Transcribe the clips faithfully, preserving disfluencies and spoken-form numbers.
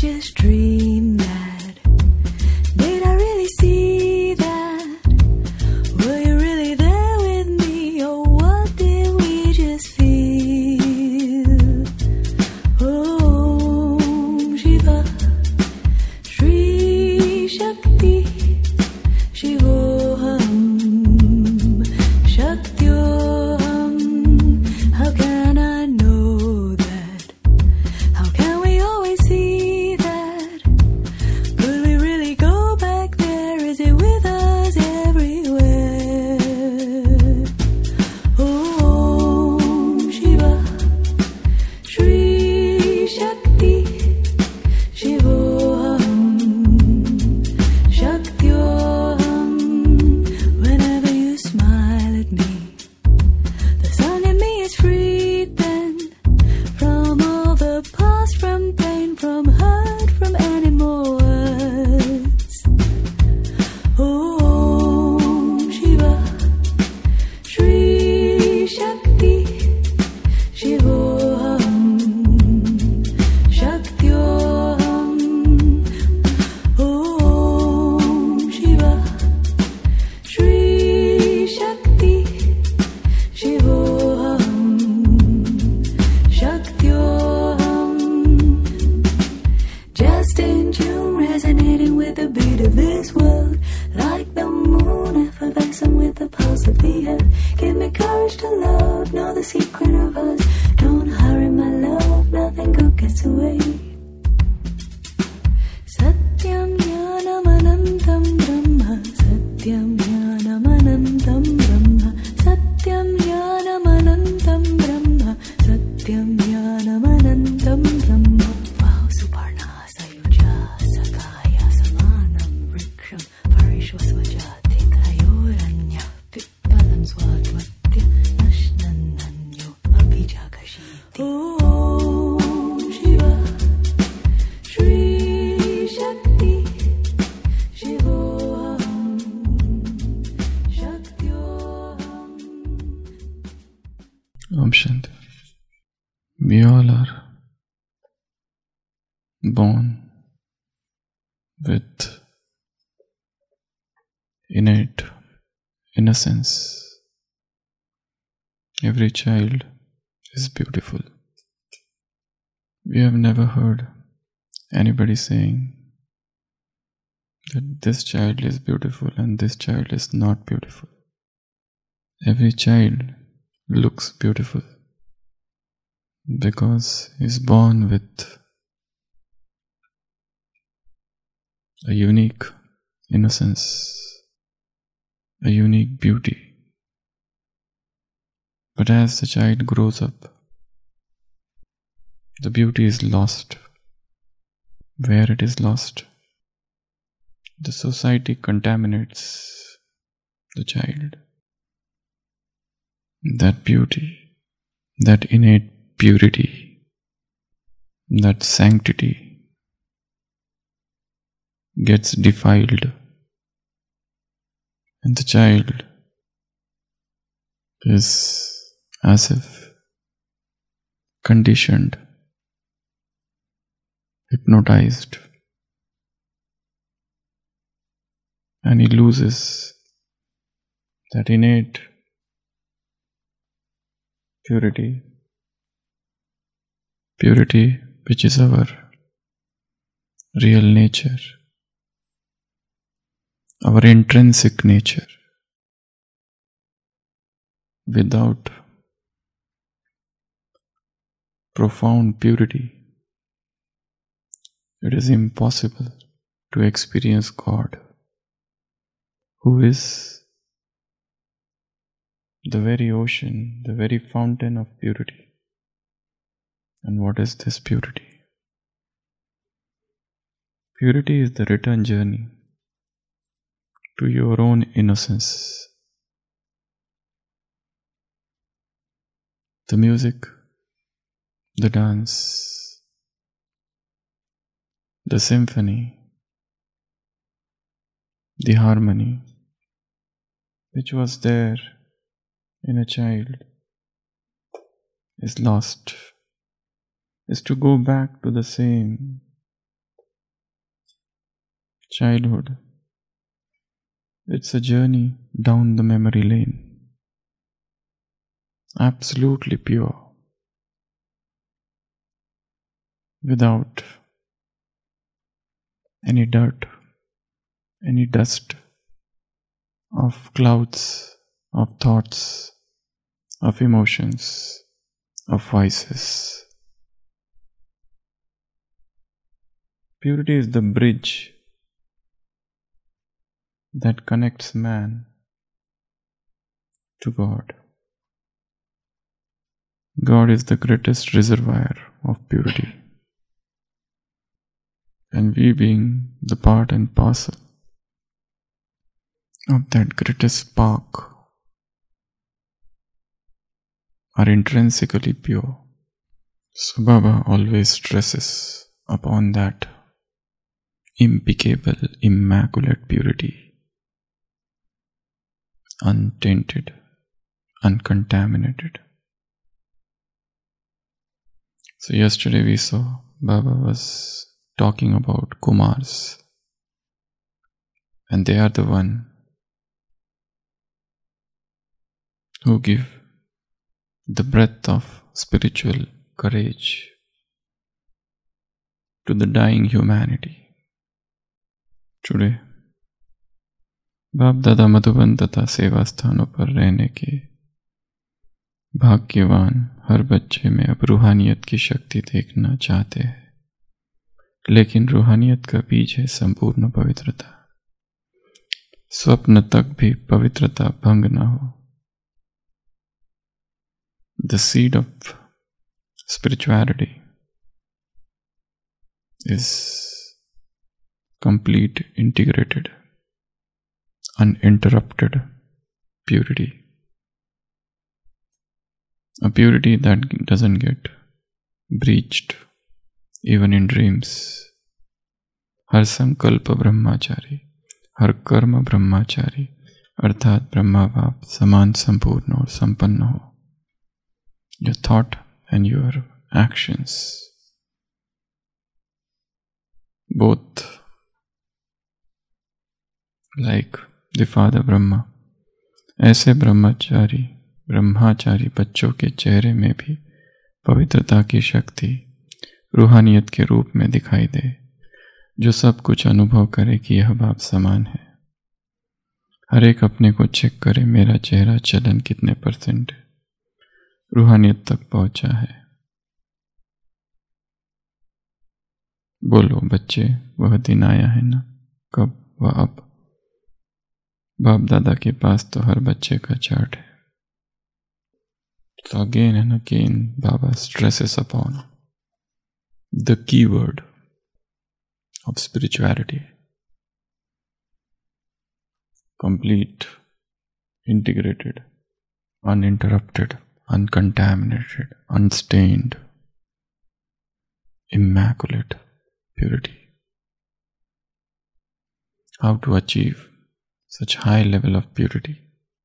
just dream that? Did I really see that? Were you really there with me, or what did we just feel? Om Shiva Shri Shakti Shivoham Shaktyoham. How can I know that? How can we always see that? Could we really go back there? Is it with us everywhere? Om Shiva Shri Shakti Shivoham Shaktyoham. Whenever you smile at me, the song in me is freed then from all the past, from pain, from hurt, from any more words. Om Shiva Shri Shakti Shivoham Shaktyoham. Om Shiva Shri Shakti Shivoham Shaktyoham. Just in tune, resonating with the beat of this world, like the moon, effervescent with the pulse of the earth. Give me courage to love, know the secret of us. Don't hurry, my love, nothing good gets away. Satyam Jnanam Anantam Brahma, Satyam Jnanam Anantam Brahma, Satyam Jnanam Anantam Brahma, Satyam Jnanam Anantam Brahma. Wow, Suparna Sayuja Sakaya Samanam Vriksham Parishwasvajati Kayoranya Pippalam Swadvatya Nashnananyo Abhijakashiti. Om Shiva Shri Shakti Shivoham Shaktyoham. Om Shanti. We all are born with innate innocence. Every child is beautiful. We have never heard anybody saying that this child is beautiful and this child is not beautiful. Every child looks beautiful because he is born with a unique innocence, a unique beauty. But as the child grows up, the beauty is lost. Where it is lost, the society contaminates the child. That beauty, that innate purity, that sanctity gets defiled, and the child is as if conditioned, hypnotized, and he loses that innate purity, purity which is our real nature, our intrinsic nature. Without profound purity, it is impossible to experience God, who is the very ocean, the very fountain of purity. And what is this purity? Purity is the return journey to your own innocence. The music, the dance, the symphony, the harmony, which was there in a child, is lost, is to go back to the same childhood. It's a journey down the memory lane. Absolutely pure. Without any dirt, any dust of clouds, of thoughts, of emotions, of vices. Purity is the bridge that connects man to God. God is the greatest reservoir of purity. And we, being the part and parcel of that greatest spark, are intrinsically pure. So Baba always stresses upon that impeccable, immaculate purity, untainted, uncontaminated. So yesterday we saw Baba was talking about Kumars, and they are the one who give the breath of spiritual courage to the dying humanity. Today, बाप दादा मधुबन तथा सेवा स्थानों पर रहने के भाग्यवान हर बच्चे में अब रूहानियत की शक्ति देखना चाहते हैं, लेकिन रूहानियत का बीज है संपूर्ण पवित्रता। स्वप्न तक भी पवित्रता भंग न हो। The seed of spirituality is complete, integrated, uninterrupted purity. A purity that doesn't get breached even in dreams. हर संकल्प ब्रह्मचारी, हर कर्म ब्रह्मचारी, अर्थात ब्रह्माभाव समान, संपूर्ण और संपन्न हो। Your thought and your actions, both like the Father Brahma, ऐसे ब्रह्मचारी ब्रह्माचारी बच्चों के चेहरे में भी पवित्रता की शक्ति रूहानियत के रूप में दिखाई दे, जो सब कुछ अनुभव करे कि यह बाप समान है। हर एक अपने को चेक करे, मेरा चेहरा चलन कितने परसेंट रूहानियत तक पहुंचा है। बोलो बच्चे, वह दिन आया है ना? कब? वह अब। बाप दादा के पास तो हर बच्चे का चार्ट है। So again and again Baba stresses upon the keyword of spirituality: complete, integrated, uninterrupted, uncontaminated, unstained, immaculate purity. How to achieve such high level of purity?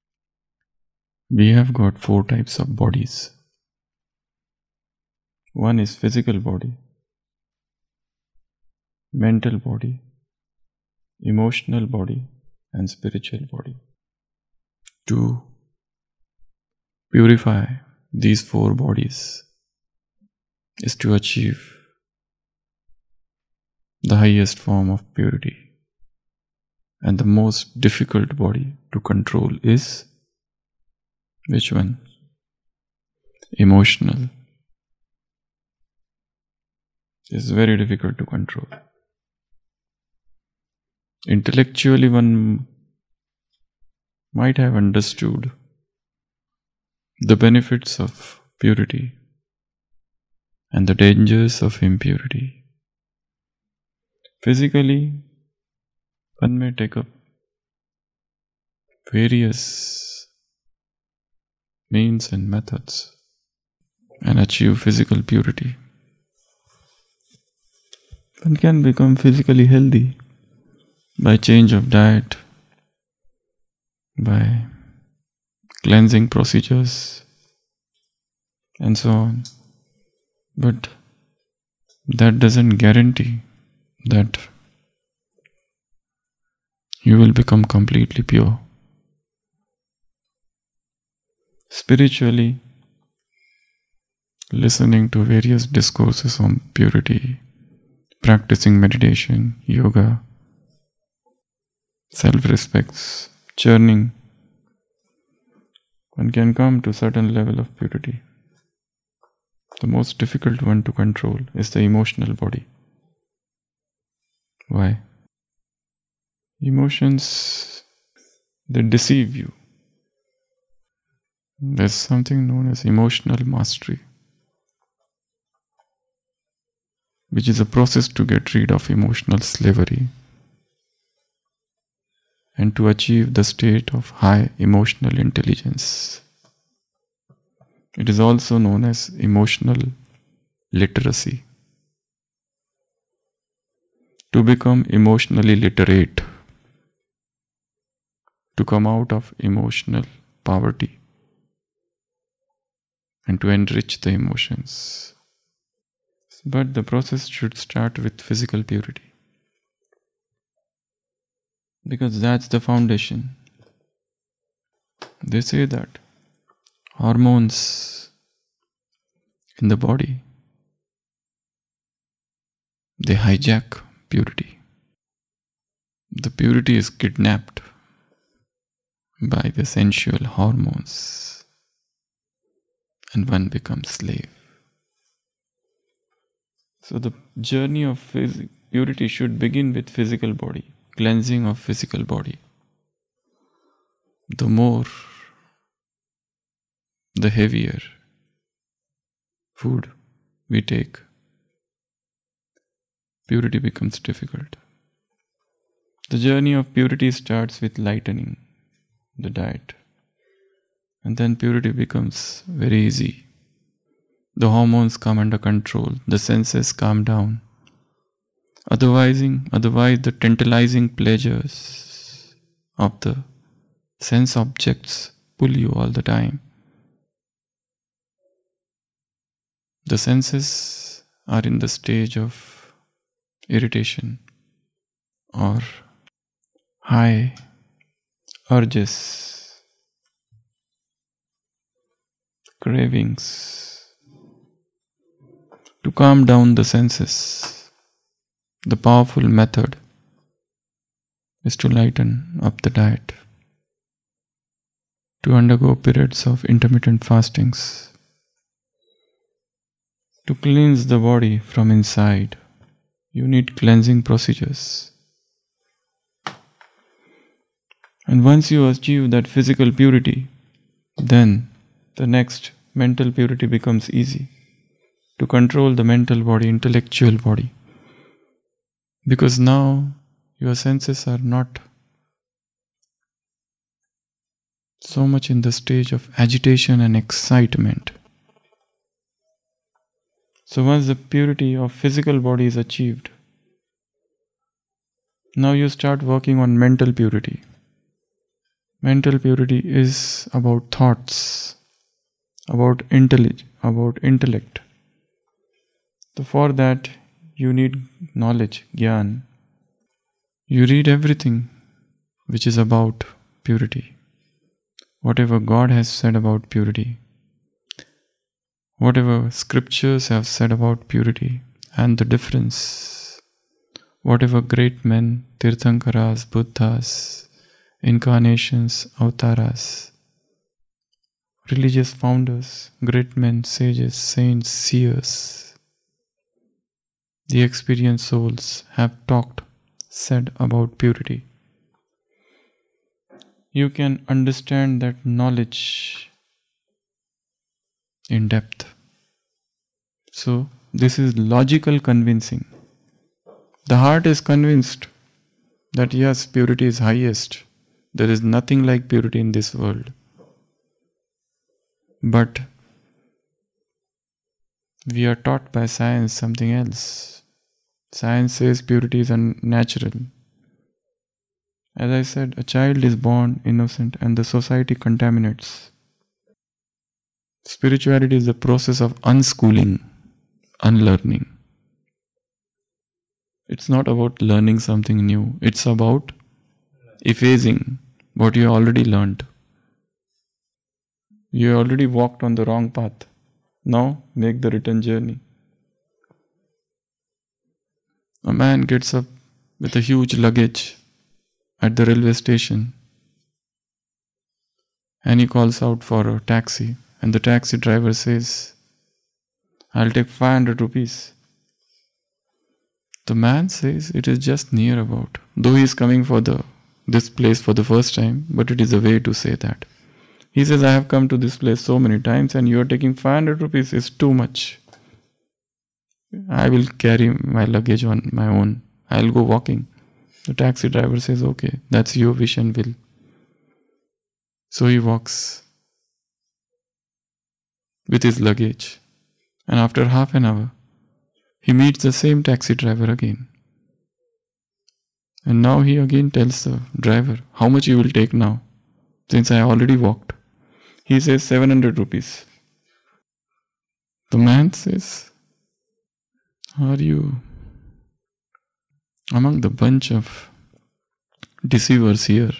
We have got four types of bodies. One is physical body, mental body, emotional body, and spiritual body. To purify these four bodies is to achieve the highest form of purity. And the most difficult body to control is which one? Emotional. It's very difficult to control. Intellectually one might have understood the benefits of purity and the dangers of impurity. Physically, one may take up various means and methods and achieve physical purity. One can become physically healthy by change of diet, by cleansing procedures, and so on. But that doesn't guarantee that you will become completely pure. Spiritually, listening to various discourses on purity, practicing meditation, yoga, self-respect, churning, one can come to a certain level of purity. The most difficult one to control is the emotional body. Why? Emotions, they deceive you. There's something known as emotional mastery, which is a process to get rid of emotional slavery and to achieve the state of high emotional intelligence. It is also known as emotional literacy. To become emotionally literate, to come out of emotional poverty and to enrich the emotions. But the process should start with physical purity, because that's the foundation. They say that hormones in the body, they hijack purity. The purity is kidnapped by the sensual hormones and one becomes slave. So the journey of phys- purity should begin with physical body, cleansing of physical body. The more, the heavier food we take, purity becomes difficult. The journey of purity starts with lightening the diet, and then purity becomes very easy. The hormones come under control, the senses calm down. Otherwise, otherwise the tantalizing pleasures of the sense objects pull you all the time. The senses are in the stage of irritation or high urges, cravings. To calm down the senses, the powerful method is to lighten up the diet, to undergo periods of intermittent fastings, to cleanse the body from inside. You need cleansing procedures. And once you achieve that physical purity, then the next mental purity becomes easy. To control the mental body, intellectual body. Because now your senses are not so much in the stage of agitation and excitement. So once the purity of physical body is achieved, now you start working on mental purity. Mental purity is about thoughts, about intellect, about intellect. So for that, you need knowledge, gyan. You read everything which is about purity. Whatever God has said about purity, whatever scriptures have said about purity and the difference, whatever great men, Tirthankaras, Buddhas, incarnations, avataras, religious founders, great men, sages, saints, seers, the experienced souls have talked, said about purity. You can understand that knowledge in depth. So, this is logical convincing. The heart is convinced that yes, purity is highest. There is nothing like purity in this world. But we are taught by science something else. Science says purity is unnatural. As I said, a child is born innocent and the society contaminates. Spirituality is the process of unschooling, unlearning. It's not about learning something new. It's about effacing what you already learned. You already walked on the wrong path. Now make the return journey. A man gets up with a huge luggage at the railway station and he calls out for a taxi, and the taxi driver says, I'll take five hundred rupees. The man says it is just near about, though he is coming for the this place for the first time, but it is a way to say that. He says, I have come to this place so many times and you are taking five hundred rupees is too much. I will carry my luggage on my own. I'll go walking. The taxi driver says, okay, that's your wish and will. So he walks with his luggage, and after half an hour, he meets the same taxi driver again. And now he again tells the driver, how much you will take now, since I already walked. He says seven hundred rupees. The man says, are you among the bunch of deceivers here?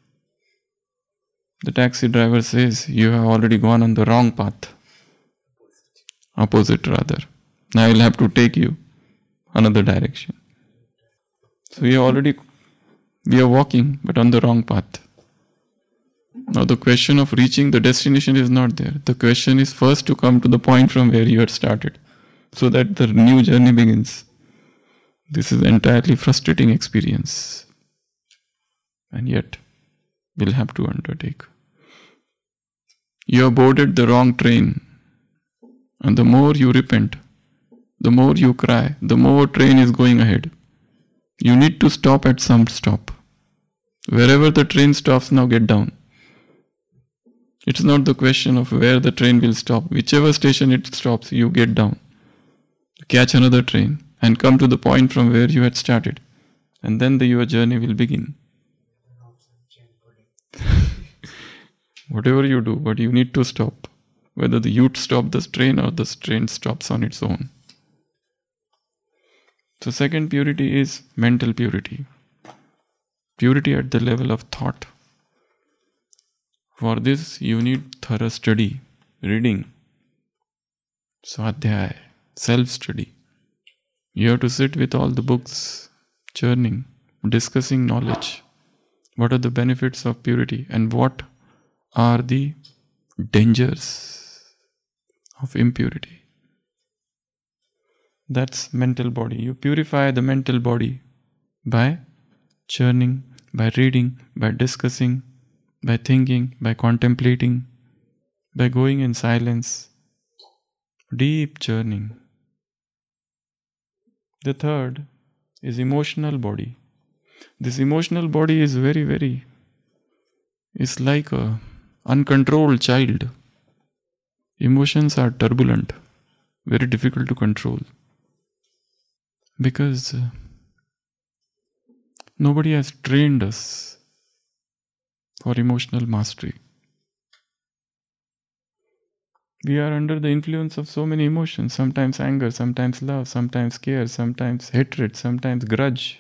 The taxi driver says, you have already gone on the wrong path. Opposite rather. I will have to take you another direction. So we are already, we are walking but on the wrong path. Now the question of reaching the destination is not there. The question is first to come to the point from where you had started, so that the new journey begins. This is an entirely frustrating experience. And yet, we'll have to undertake. You have boarded the wrong train. And the more you repent, the more you cry, the more train is going ahead. You need to stop at some stop. Wherever the train stops, now get down. It's not the question of where the train will stop. Whichever station it stops, you get down. Catch another train and come to the point from where you had started. And then the, your journey will begin. Whatever you do, but you need to stop. Whether the youth stop the train or the train stops on its own. So second purity is mental purity. Purity at the level of thought. For this you need thorough study, reading, swadhyaya, self-study. You have to sit with all the books, churning, discussing knowledge. What are the benefits of purity and what are the dangers of impurity? That's mental body. You purify the mental body by churning, by reading, by discussing, by thinking, by contemplating, by going in silence. Deep churning. The third is emotional body. This emotional body is very, very, it's like a uncontrolled child. Emotions are turbulent, very difficult to control. Because uh, nobody has trained us for emotional mastery. We are under the influence of so many emotions, sometimes anger, sometimes love, sometimes care, sometimes hatred, sometimes grudge,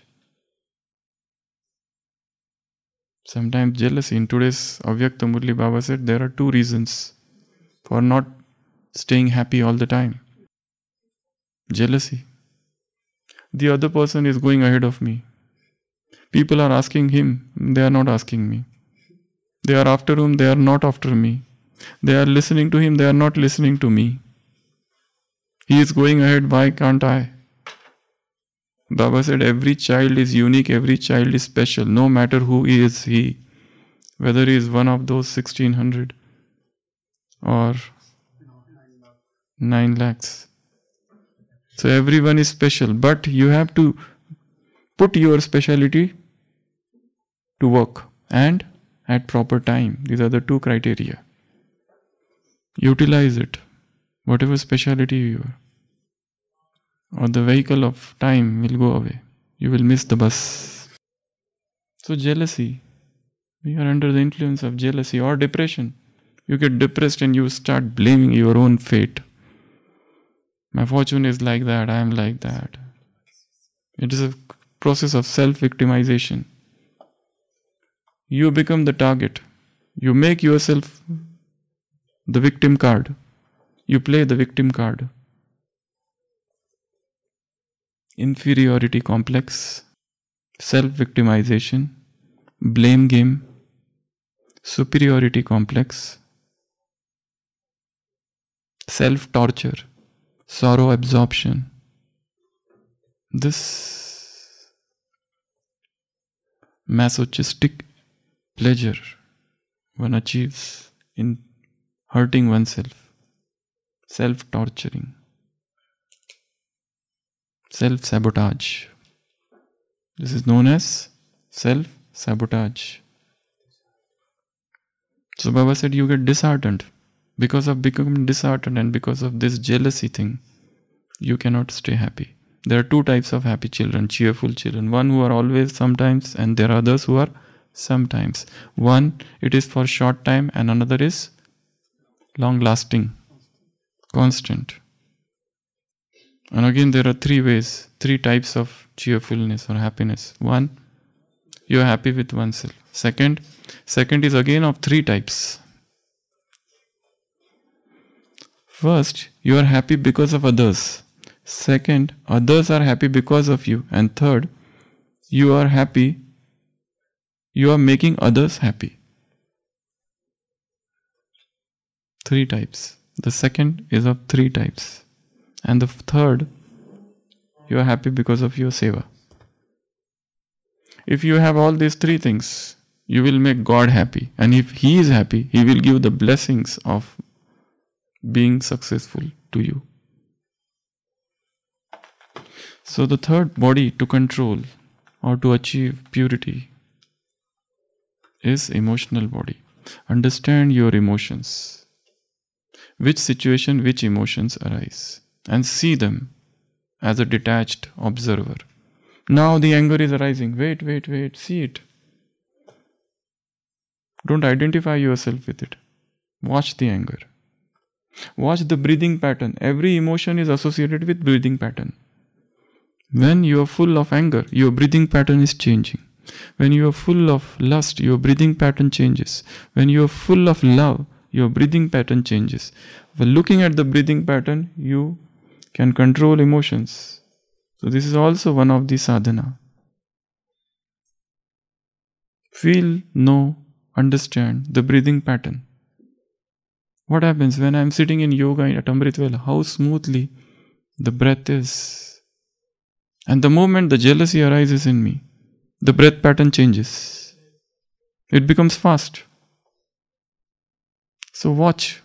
sometimes jealousy. In today's Avyakta Murli Baba said there are two reasons for not staying happy all the time. Jealousy. The other person is going ahead of me. People are asking him, they are not asking me. They are after him, they are not after me. They are listening to him, they are not listening to me. He is going ahead, why can't I? Baba said every child is unique, every child is special, no matter who is he. Whether he is one of those sixteen hundred or nine lakhs. So everyone is special, but you have to put your speciality to work and at proper time. These are the two criteria. Utilize it, whatever speciality you are, or the vehicle of time will go away. You will miss the bus. So jealousy, we are under the influence of jealousy or depression. You get depressed and you start blaming your own fate. My fortune is like that, I am like that. It is a process of self-victimization. you become the target. You make yourself the victim card. You play the victim card. Inferiority complex, self-victimization, blame game, superiority complex, self-torture, sorrow absorption. This masochistic pleasure one achieves in hurting oneself, self-torturing, self-sabotage. This is known as self-sabotage. So Baba said you get disheartened. Because of becoming disheartened and because of this jealousy thing, you cannot stay happy. There are two types of happy children, cheerful children. One who are always sometimes, and there are others who are sometimes. One, it is for short time, and another is long lasting, constant. And again, there are three ways, three types of cheerfulness or happiness. One, you are happy with oneself. Second, second is again of three types. First, you are happy because of others. Second, others are happy because of you. And third, you are happy, you are making others happy. Three types. The second is of three types. And the third, you are happy because of your seva. If you have all these three things, you will make God happy. And if He is happy, He will give the blessings of being successful to you. So the third body to control or to achieve purity is emotional body. Understand your emotions. Which situation, which emotions arise, and see them as a detached observer. Now the anger is arising. Wait, wait, wait. See it. Don't identify yourself with it. Watch the anger. Watch the breathing pattern. Every emotion is associated with breathing pattern. When you are full of anger, your breathing pattern is changing. When you are full of lust, your breathing pattern changes. When you are full of love, your breathing pattern changes. While looking at the breathing pattern, you can control emotions. So this is also one of the sadhana. Feel, know, understand the breathing pattern. What happens when I am sitting in yoga at Amritvela? How smoothly the breath is. And the moment the jealousy arises in me, the breath pattern changes. It becomes fast. So watch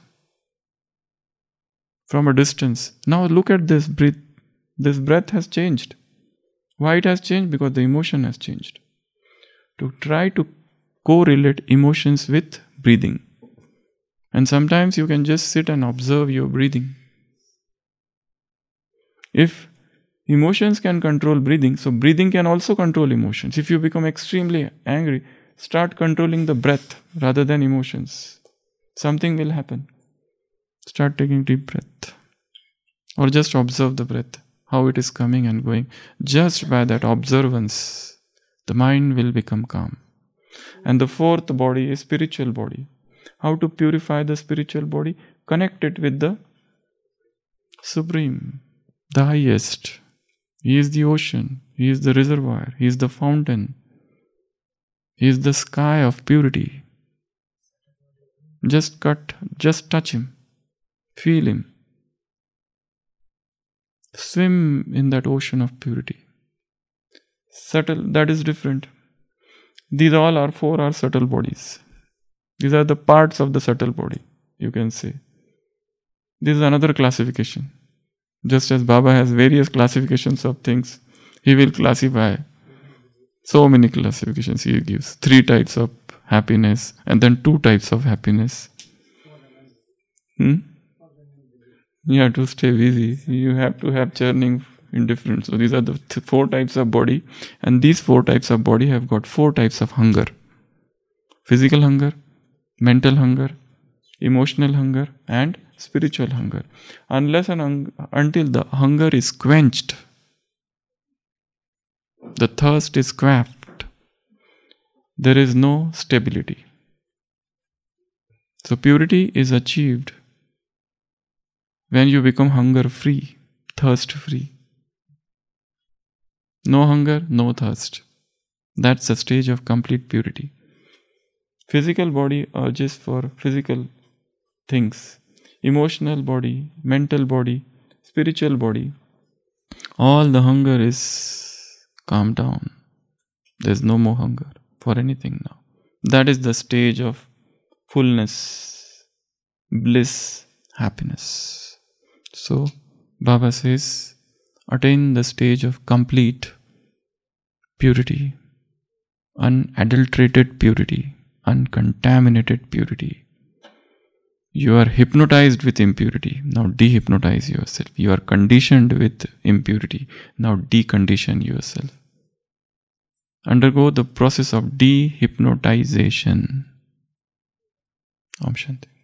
from a distance. Now look at this breath. This breath has changed. Why it has changed? Because the emotion has changed. To try to correlate emotions with breathing. And sometimes you can just sit and observe your breathing. If emotions can control breathing, so breathing can also control emotions. If you become extremely angry, start controlling the breath rather than emotions. Something will happen. Start taking deep breath. Or just observe the breath, how it is coming and going. Just by that observance, the mind will become calm. And the fourth body is spiritual body. How to purify the spiritual body? Connect it with the Supreme, the highest. He is the ocean. He is the reservoir. He is the fountain. He is the sky of purity. Just cut, just touch Him. Feel Him. Swim in that ocean of purity. Subtle, that is different. These all are four are subtle bodies. These are the parts of the subtle body, you can say. This is another classification. Just as Baba has various classifications of things, he will classify so many classifications he gives. Three types of happiness and then two types of happiness. Hmm? You have to stay busy. You have to have churning in different. So these are the th- four types of body, and these four types of body have got four types of hunger. Physical hunger, mental hunger, emotional hunger, and spiritual hunger. Unless and un- until the hunger is quenched, the thirst is quaffed, there is no stability. So purity is achieved when you become hunger free, thirst free. No hunger, no thirst. That's the stage of complete purity. Physical body urges for physical things. Emotional body, mental body, spiritual body. All the hunger is calmed down. There's no more hunger for anything now. That is the stage of fullness, bliss, happiness. So, Baba says, attain the stage of complete purity, unadulterated purity, uncontaminated purity. You are hypnotized with impurity. Now dehypnotize yourself. You are conditioned with impurity. Now decondition yourself. Undergo the process of dehypnotization. Om Shanti.